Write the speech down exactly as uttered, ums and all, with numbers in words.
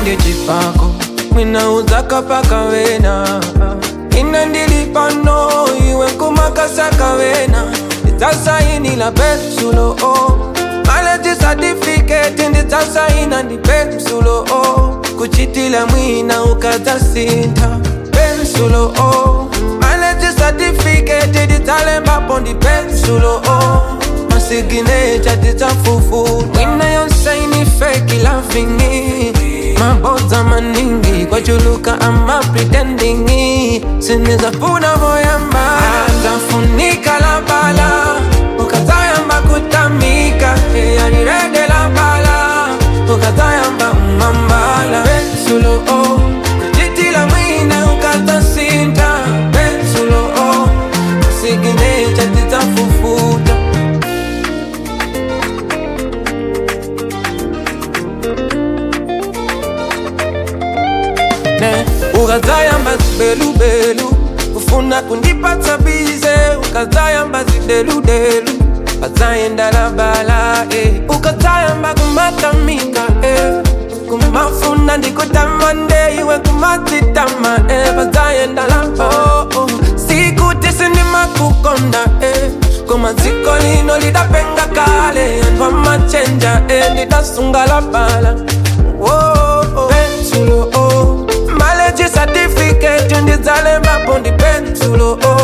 ndi chipako mwina uzaka paka wena ina ndilipano iwe kumakasaka wena nditasaini la pensulo oh. Marriage certificate nditasaina ndi pensulo oh. Kuchitila mwina ukatasinta pensulo oh. Marriage certificate nditalembapo ndi pensulo oh. Masignature nditafufu mwina yonsaini fake loving maboza maningi kwa chuluka ama pretending sineza puna voyamba atafunika la bala ukatayamba kutamika yani rede la bala ukatayamba umambala pensulo oh kujitila mwina ukatasinta pensulo oh signature titafufuta ukazayamba zibelu belu ufuna kundipata bize ukazayamba zidelu delu ukazayenda la bala eh. Ukazayamba kumatamika eh. Kumafuna ndikutamande iwe kumatitama eh. Ukazayenda la oh, oh. Sikutisi ndimakukonda eh. Kumaziko lino lidapenga kale Andwa machenja eh. Ndidasunga la bala oh, oh. Pensulo oh Marriage certificate ndizale mapo ndi pensulo oh.